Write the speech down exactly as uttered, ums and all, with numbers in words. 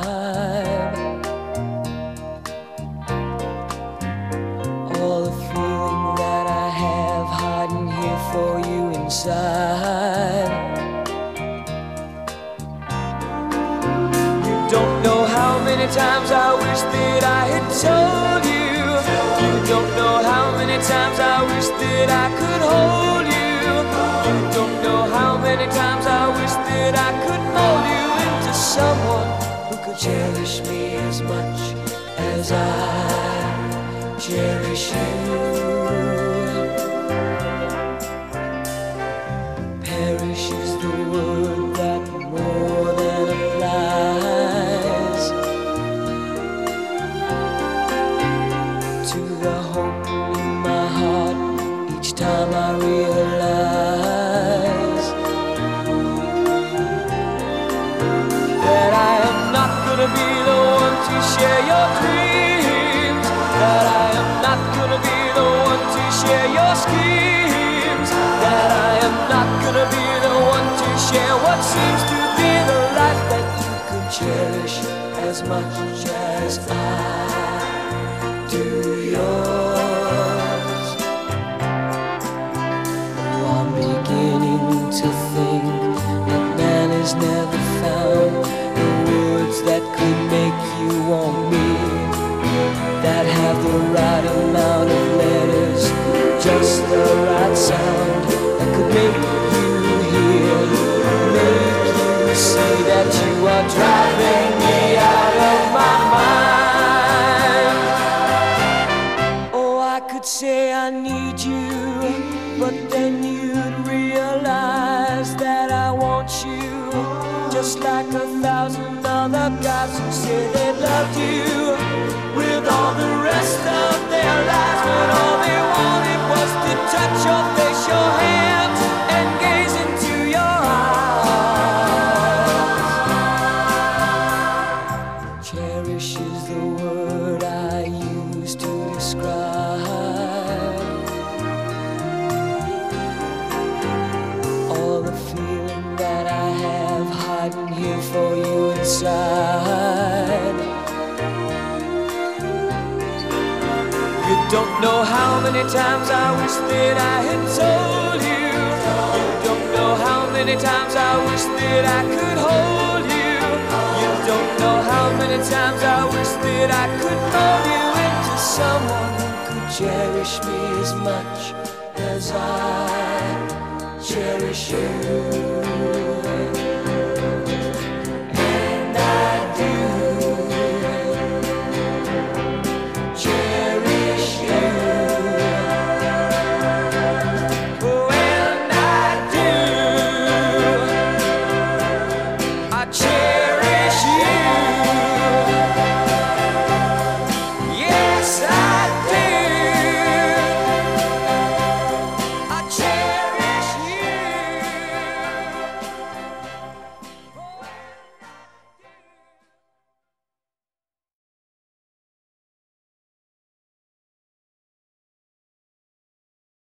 All the feeling that I have hiding here for you inside. You don't know how many times I wish that I had told you. You don't know how many times I wish that I could hold you. You don't know how many times I wish that I could mold you into someone who could cherish me as much as I cherish you. Perish is the word that more than applies to the hope in my heart each time I realize that I am not gonna be the one to share your dreams, that I am not gonna be the one to share your schemes, that I am not gonna be the one to share what seems to be the life that you could cherish as much as I do yours. Oh, I'm beginning to think that man has never found the words that could make you want me, that have the right amount of letters, just the right sound, that could make you hear, make you see that you are driving me out of my mind. Oh, I could say I need you, but then you'd realize that I want you, just like a thousand other guys who say they loved you with all the rest of their lives, but all they wanted was to touch your face, your hands, and gaze into your eyes. Cherish is the word I use to describe all the feeling that I have hiding here for you inside. You don't know how many times I wish that I had told you. You don't know how many times I wish that I could hold you. You don't know how many times I wish that I could mold you into someone who could cherish me as much as I cherish you.